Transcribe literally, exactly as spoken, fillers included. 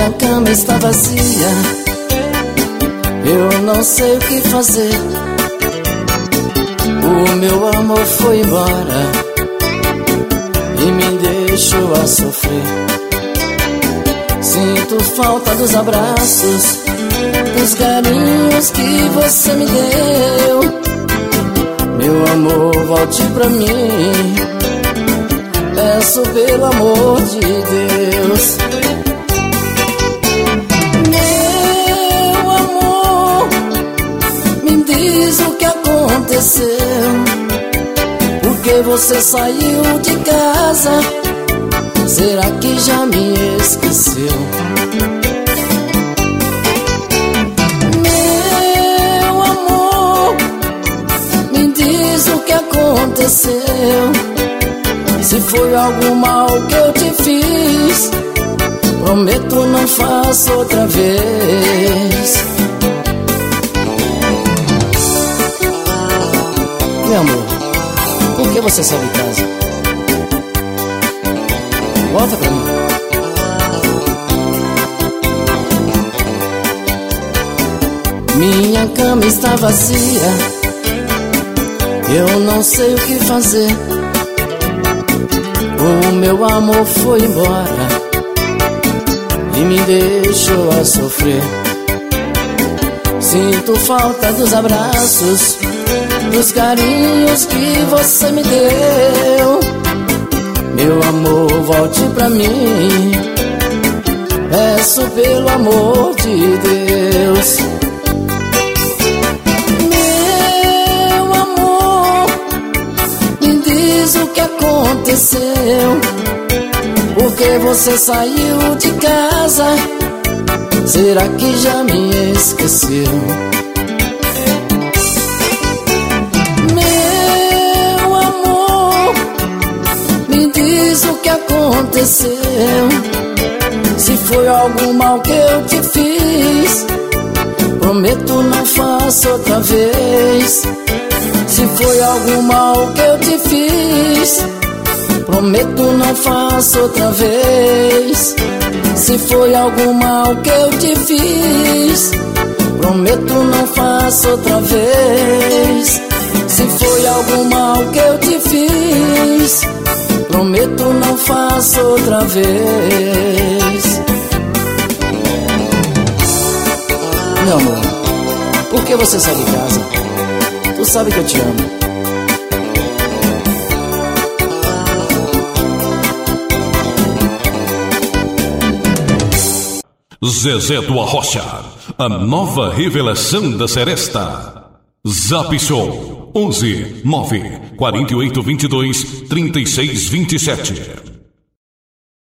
Minha cama está vazia, eu não sei o que fazer. O meu amor foi embora e me deixou a sofrer. Sinto falta dos abraços, dos carinhos que você me deu. Meu amor, volte pra mim, peço pelo amor de Deus. Meu amor, me diz o que aconteceu. Por que você saiu de casa? Será que já me esqueceu? Meu amor, me diz o que aconteceu. Se foi algum mal que eu te fiz, prometo não faço outra vez. Meu amor, por que você saiu de casa? Volta pra mim. Minha cama está vazia, eu não sei o que fazer. O meu amor foi embora e me deixou a sofrer. Sinto falta dos abraços, dos carinhos que você me deu. Meu amor, volte pra mim, peço pelo amor de Deus. Meu amor, me diz o que aconteceu. Por que você saiu de casa? Será que já me esqueceu? Meu amor, me diz o que aconteceu. Se foi algum mal que eu te fiz, prometo não faço outra vez. Se foi algum mal que eu te fiz, prometo não faço outra vez. Se foi algum mal que eu te fiz, prometo não faço outra vez. Se foi algum mal que eu te fiz, prometo não faço outra vez. Meu amor, por que você sai de casa? Tu sabe que eu te amo. Zezé do Arrocha, a nova revelação da Seresta. Zap Show onze nove quatro oito dois dois, três seis dois sete.